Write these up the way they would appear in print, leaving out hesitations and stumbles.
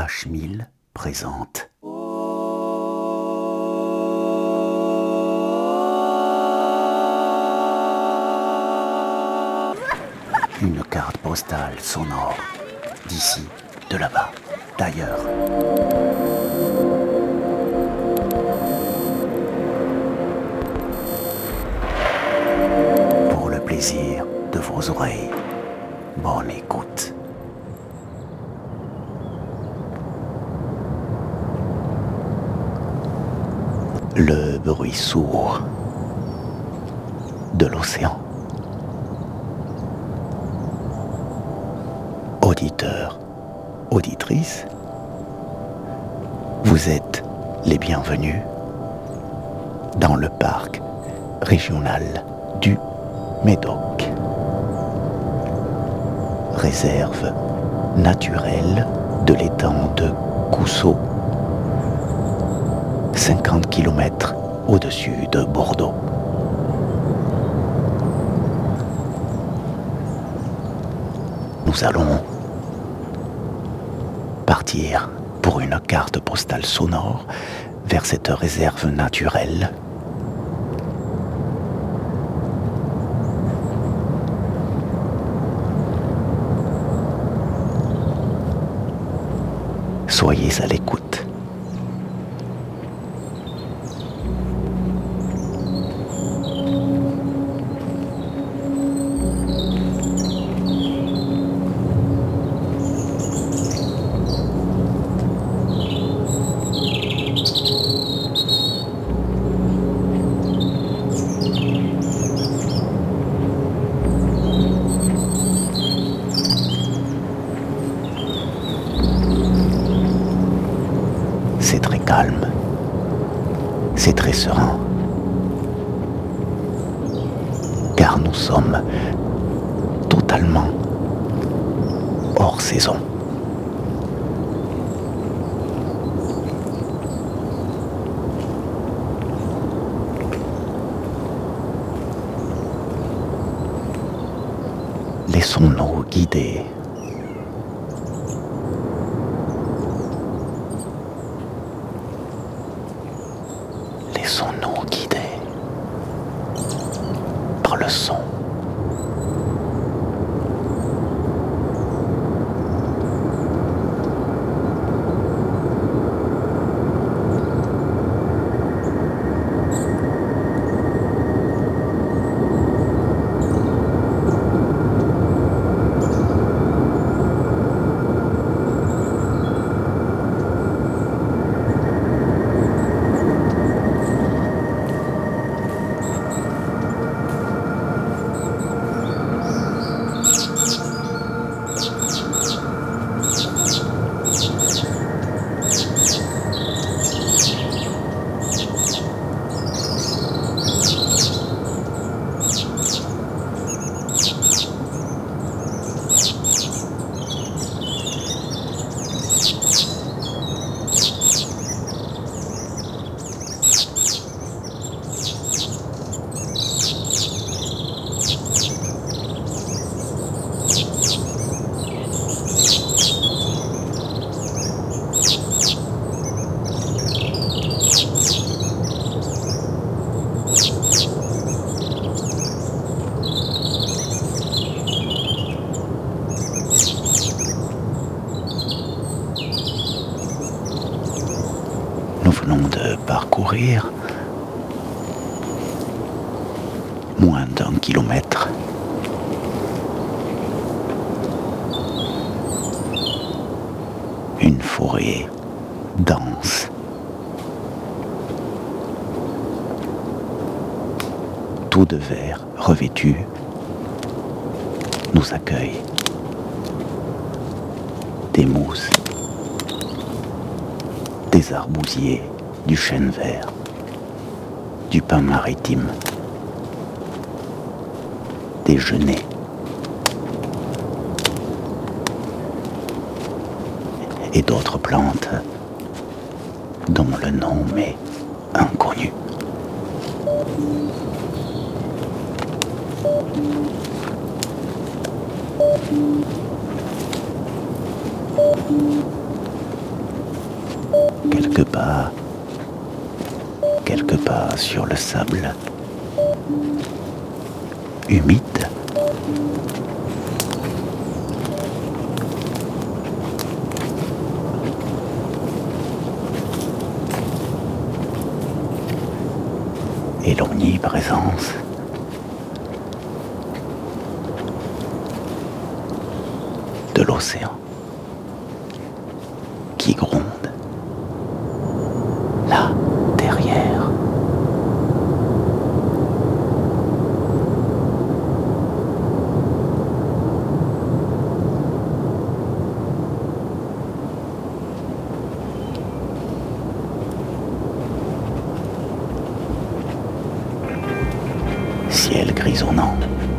H1000 présente. Une carte postale sonore, d'ici, de là-bas, d'ailleurs. Pour le plaisir de vos oreilles, bonne écoute. Le bruit sourd de l'océan. Auditeurs, auditrices, vous êtes les bienvenus dans le parc régional du Médoc. Réserve naturelle de l'étang de Coussot, 50 km au-dessus de Bordeaux. Nous allons partir pour une carte postale sonore vers cette réserve naturelle. Soyez à l'écoute. C'est très calme, c'est très serein, car nous sommes totalement hors saison. Laissons-nous guider. Laissons-nous guider par le son. Nous venons de parcourir moins d'1 kilomètre. Une forêt dense. Tout de verre revêtu nous accueille. Des mousses, des arbousiers, du chêne vert, du pin maritime, des genêts, et d'autres plantes dont le nom m'est inconnu. quelques pas sur le sable humide. Et l'omniprésence de l'océan qui gronde là derrière. Ciel grisonnant.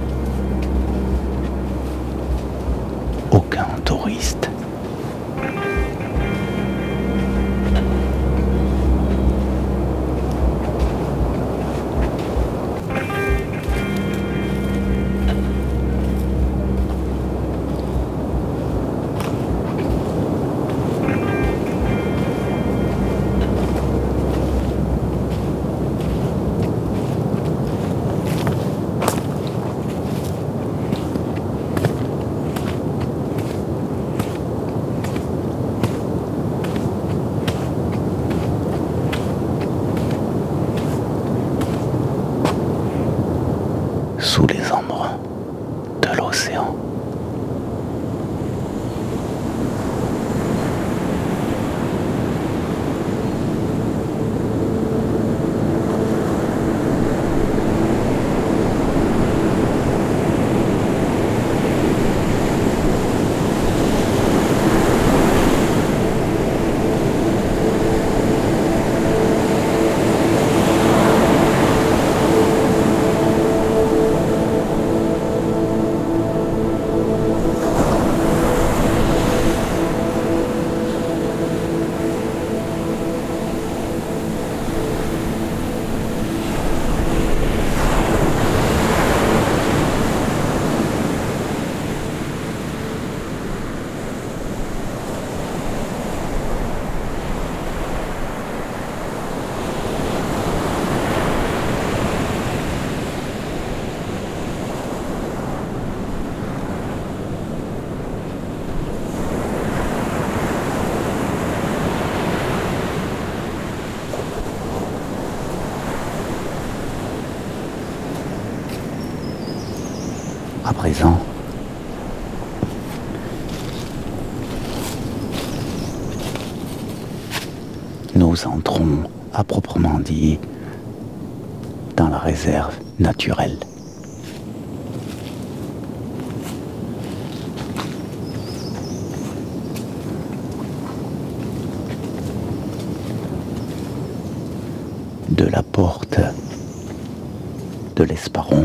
Aucun touriste. Sous les embruns de l'océan. À présent, nous entrons à proprement dit dans la réserve naturelle. De la porte de l'Esparon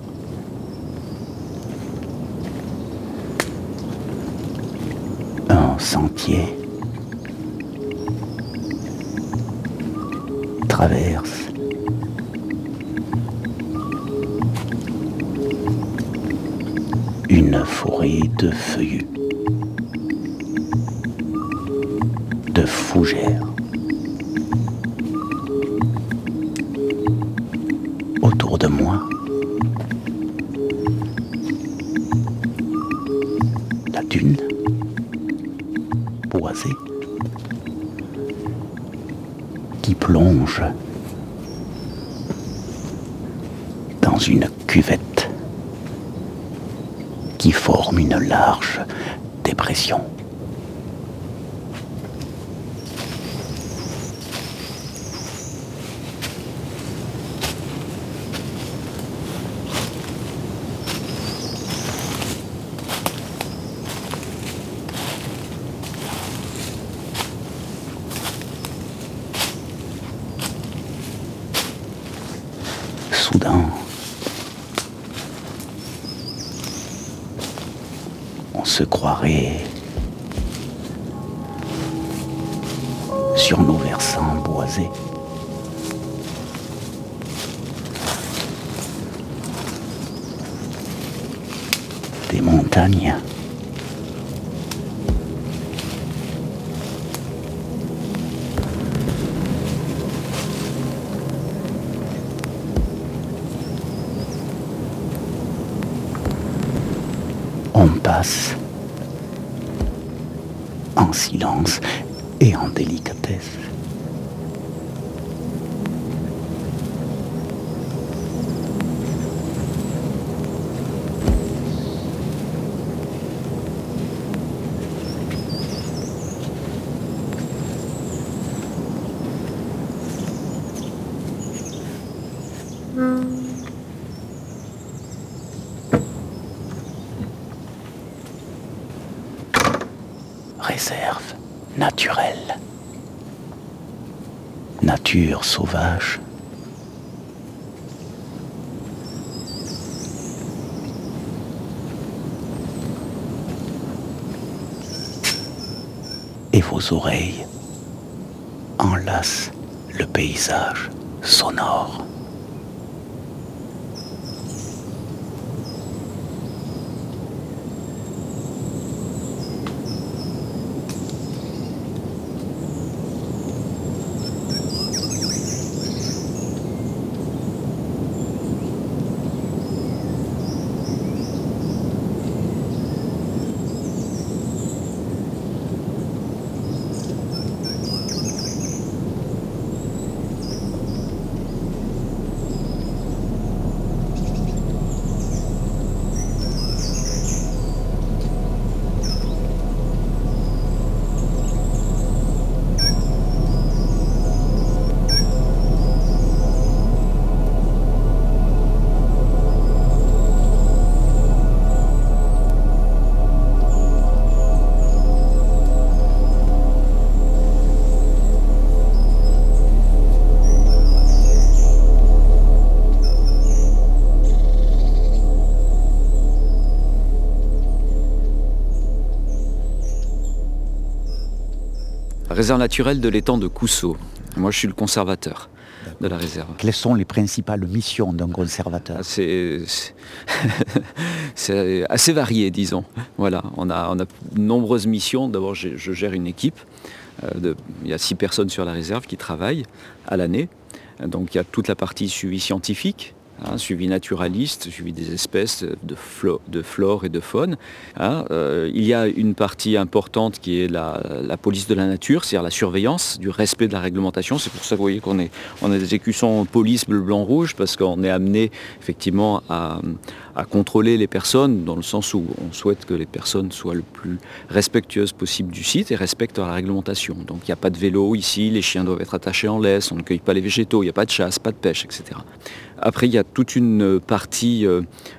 un sentier traverse une forêt de feuillus, de fougères. Autour de moi, la dune boisée qui plonge dans une cuvette qui forme une large dépression. Soudain, on se croirait sur nos versants boisés. Des montagnes passe, en silence et en délicatesse. Réserve naturelle. Nature sauvage. Et vos oreilles enlacent le paysage sonore. Réserve naturelle de l'étang de Coussot. Moi, je suis le conservateur de la réserve. Quelles sont les principales missions d'un conservateur? C'est assez varié, disons. Voilà, on a de nombreuses missions. D'abord, je gère une équipe. Il y a 6 personnes sur la réserve qui travaillent à l'année. Donc, il y a toute la partie suivi scientifique. Suivi naturaliste, suivi des espèces de flore et de faune. Il y a une partie importante qui est la police de la nature, c'est-à-dire la surveillance du respect de la réglementation. C'est pour ça que vous voyez qu'on a des écussons police bleu, blanc, rouge, parce qu'on est amené effectivement à contrôler les personnes, dans le sens où on souhaite que les personnes soient le plus respectueuses possible du site et respectent la réglementation. Donc il n'y a pas de vélo ici, les chiens doivent être attachés en laisse, on ne cueille pas les végétaux, il n'y a pas de chasse, pas de pêche, etc. Après, il y a toute une partie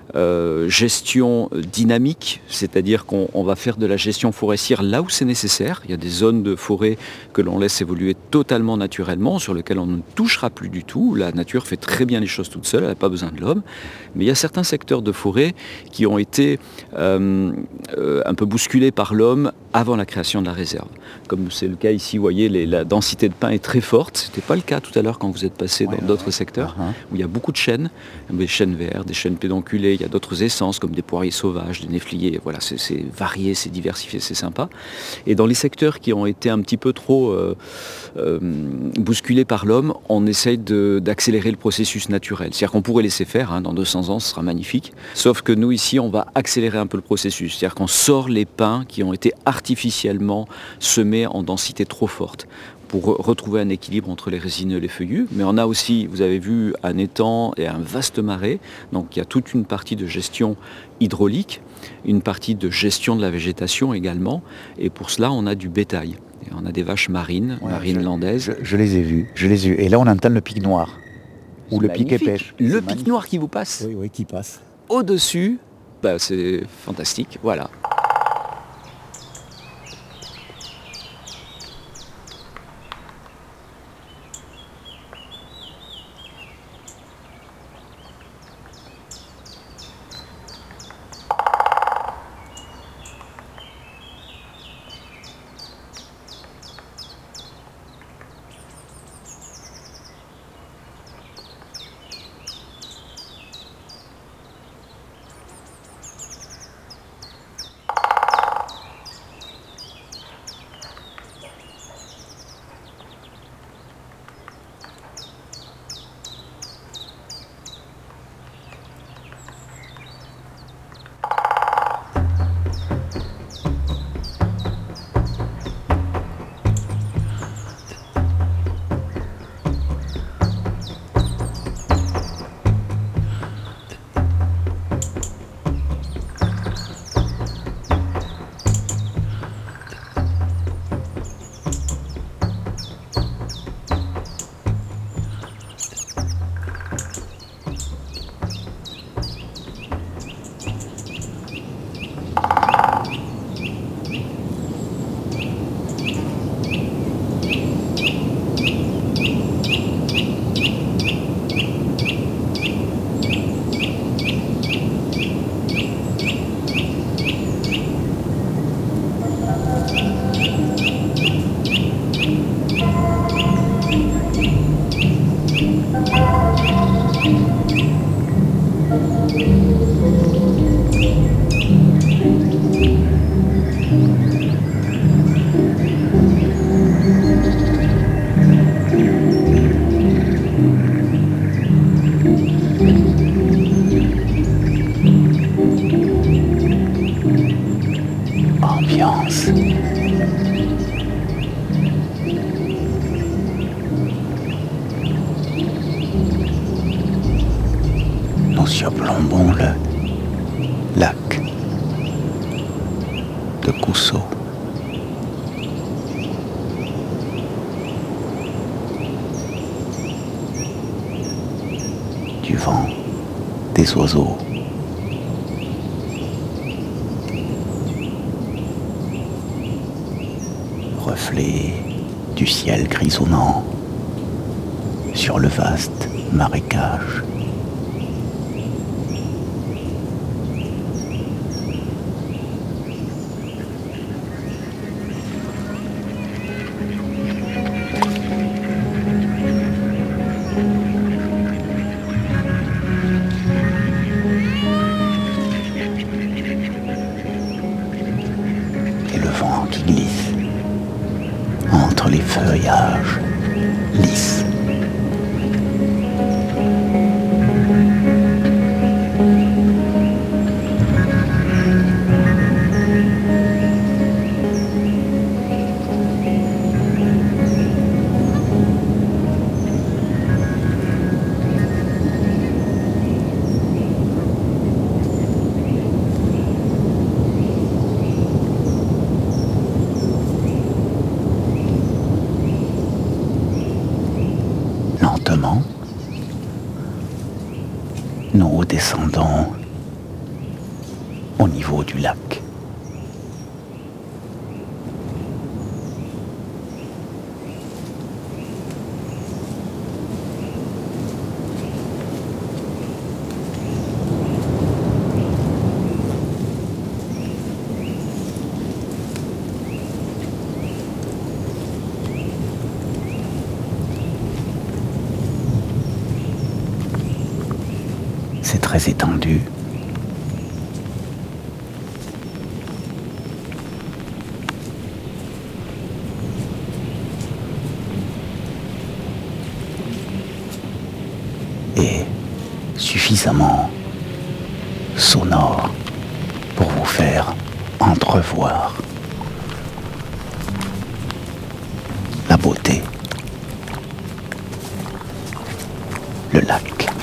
gestion dynamique, c'est-à-dire qu'on va faire de la gestion forestière là où c'est nécessaire. Il y a des zones de forêt que l'on laisse évoluer totalement naturellement, sur lesquelles on ne touchera plus du tout. La nature fait très bien les choses toute seule, elle n'a pas besoin de l'homme. Mais il y a certains secteurs de forêt qui ont été un peu bousculés par l'homme avant la création de la réserve. Comme c'est le cas ici, vous voyez, la densité de pins est très forte. Ce n'était pas le cas tout à l'heure quand vous êtes passé dans d'autres secteurs, où il y a beaucoup de chênes, des chênes verts, des chênes pédonculés, il y a d'autres essences comme des poiriers sauvages, des néfliers. Voilà, c'est varié, c'est diversifié, c'est sympa. Et dans les secteurs qui ont été un petit peu trop bousculés par l'homme, on essaye d'accélérer le processus naturel. C'est-à-dire qu'on pourrait laisser faire, dans 200 ans, ce sera magnifique. Sauf que nous, ici, on va accélérer un peu le processus. C'est-à-dire qu'on sort les pins qui ont été artificiellement semés en densité trop forte, pour retrouver un équilibre entre les résineux et les feuillus. Mais on a aussi, vous avez vu, un étang et un vaste marais. Donc il y a toute une partie de gestion hydraulique, une partie de gestion de la végétation également. Et pour cela, on a du bétail. Et on a des vaches marines landaises. Je les ai vues, Et là, on entend le pic noir. Ou le pic pêche. Le pic noir qui vous passe. Oui, qui passe. Au-dessus, c'est fantastique. Voilà. surplombons le lac de Cousso. Du vent, des oiseaux. Reflet du ciel grisonnant sur le vaste marécage. Et le vent qui glisse entre les feuillages lisses. Lentement, nous descendons au niveau du lac. C'est très étendu. Et suffisamment sonore pour vous faire entrevoir la beauté, le lac.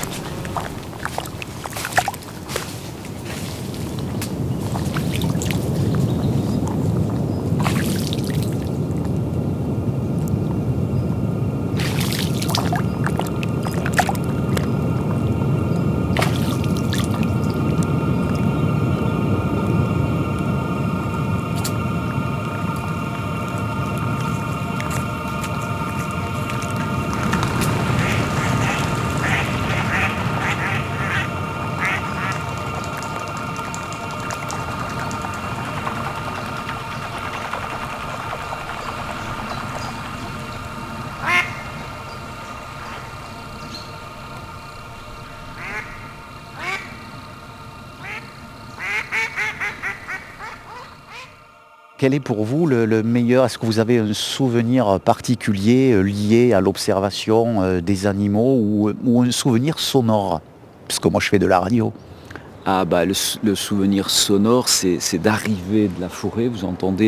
Quel est pour vous le meilleur? Est-ce que vous avez un souvenir particulier lié à l'observation des animaux ou un souvenir sonore? Parce que moi je fais de la radio. Ah bah le souvenir sonore, c'est d'arriver de la forêt, vous entendez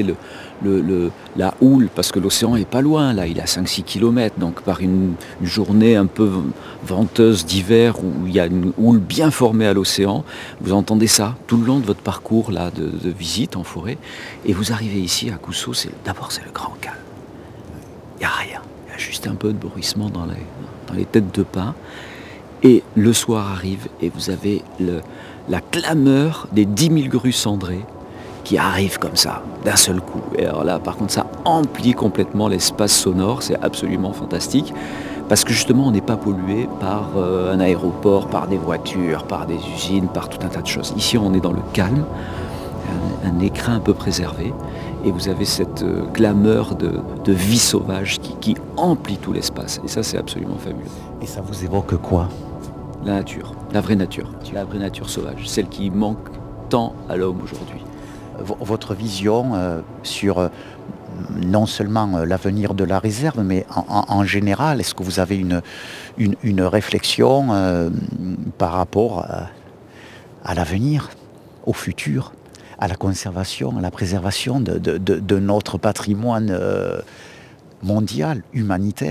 la houle, parce que l'océan est pas loin, là, il est à 5-6 km, donc par une journée un peu venteuse d'hiver où il y a une houle bien formée à l'océan, vous entendez ça tout le long de votre parcours là, de visite en forêt, et vous arrivez ici à Cousso, d'abord c'est le grand calme. Il n'y a rien, il y a juste un peu de bruissement dans les têtes de pin, et le soir arrive et vous avez la clameur des 10 000 grues cendrées qui arrivent comme ça, d'un seul coup. Et alors là, par contre, ça emplit complètement l'espace sonore, c'est absolument fantastique, parce que justement, on n'est pas pollué par un aéroport, par des voitures, par des usines, par tout un tas de choses. Ici, on est dans le calme, un écrin un peu préservé, et vous avez cette clameur de vie sauvage qui emplit tout l'espace. Et ça, c'est absolument fabuleux. Et ça vous évoque quoi? La nature, la vraie nature sauvage, celle qui manque tant à l'homme aujourd'hui. Votre vision sur non seulement l'avenir de la réserve, mais en général, est-ce que vous avez une réflexion par rapport à l'avenir, au futur, à la conservation, à la préservation de notre patrimoine mondial, humanitaire? Alors,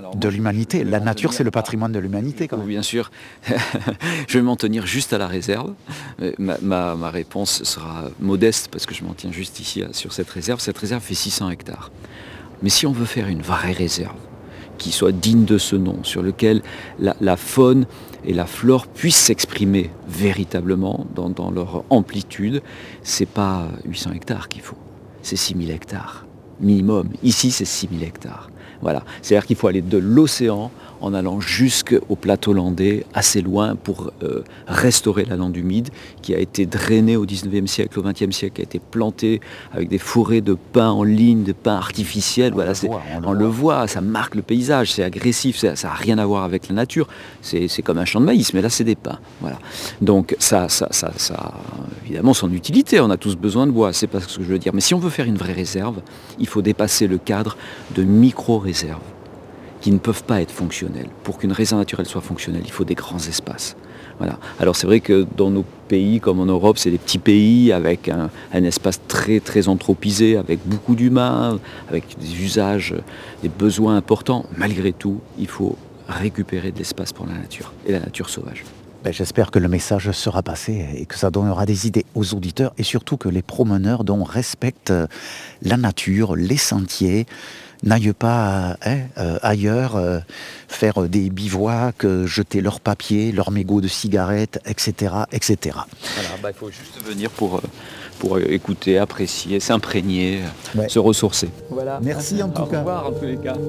Alors de moi, l'humanité. je vais La m'en nature, tenir c'est le patrimoine de l'humanité quand même. bien sûr, je vais m'en tenir juste à la réserve. Ma réponse sera modeste parce que je m'en tiens juste ici sur cette réserve. Cette réserve fait 600 hectares. Mais si on veut faire une vraie réserve, qui soit digne de ce nom, sur lequel la faune et la flore puissent s'exprimer véritablement dans leur amplitude, c'est pas 800 hectares qu'il faut, c'est 6000 hectares minimum. Ici, c'est 6000 hectares. Voilà. C'est-à-dire qu'il faut aller de l'océan en allant jusqu'au plateau landais, assez loin, pour restaurer la lande humide qui a été drainée au 19e siècle, au 20e siècle, qui a été plantée avec des forêts de pins en ligne, de pins artificiels. Voilà, on le voit, ça marque le paysage, c'est agressif, ça n'a rien à voir avec la nature. C'est comme un champ de maïs, mais là, c'est des pins. Voilà. Donc, ça a évidemment son utilité. On a tous besoin de bois, c'est pas ce que je veux dire. Mais si on veut faire une vraie réserve, il faut dépasser le cadre de micro-réserves qui ne peuvent pas être fonctionnelles. Pour qu'une réserve naturelle soit fonctionnelle, il faut des grands espaces. Voilà. Alors c'est vrai que dans nos pays, comme en Europe, c'est des petits pays avec un espace très, très anthropisé, avec beaucoup d'humains, avec des usages, des besoins importants. Malgré tout, il faut récupérer de l'espace pour la nature, et la nature sauvage. Ben, j'espère que le message sera passé et que ça donnera des idées aux auditeurs et surtout que les promeneurs respectent la nature, les sentiers, n'aillent pas ailleurs faire des bivouacs, jeter leurs papiers, leurs mégots de cigarettes, etc. etc. Voilà, il faut juste venir pour écouter, apprécier, s'imprégner, Ouais. se ressourcer. Voilà. Merci en tout cas. Au revoir en tous les cas.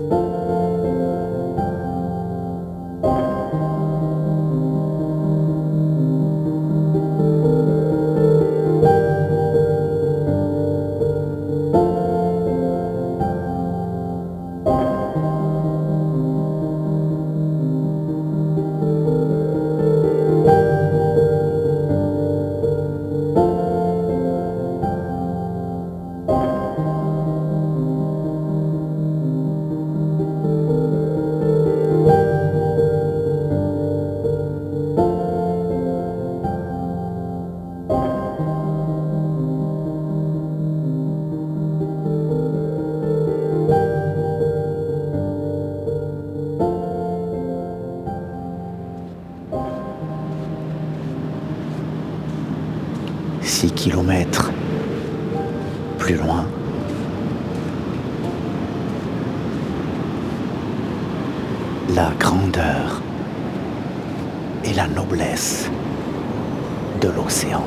Six kilomètres plus loin, la grandeur et la noblesse de l'océan.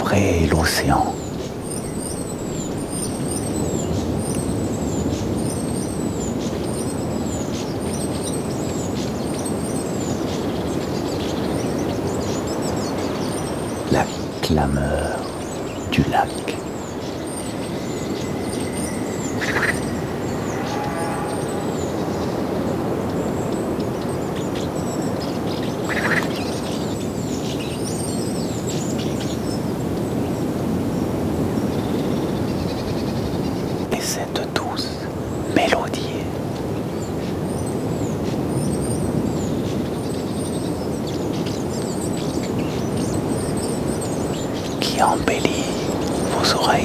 forêt et l'océan. La clameur du lac. Et cette douce mélodie qui embellit vos oreilles.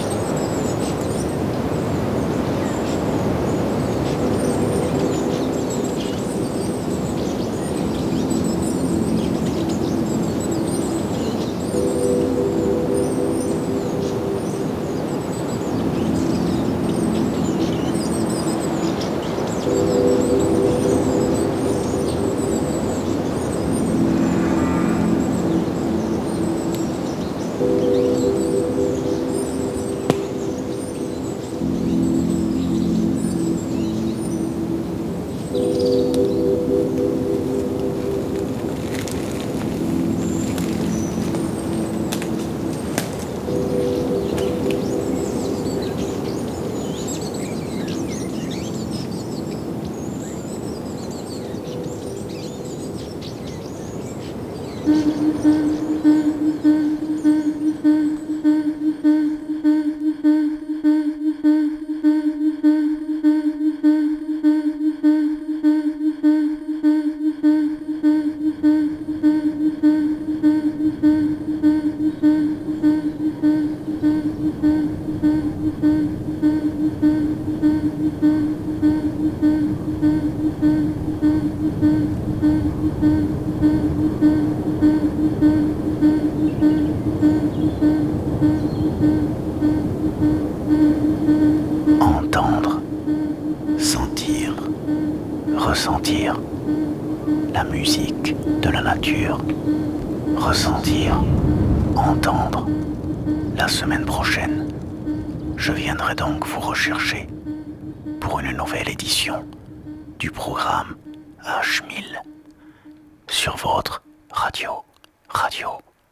Entendre, sentir, ressentir la musique de la nature. Ressentir, entendre. La semaine prochaine, je viendrai donc vous rechercher pour une nouvelle édition du programme H1000 sur votre radio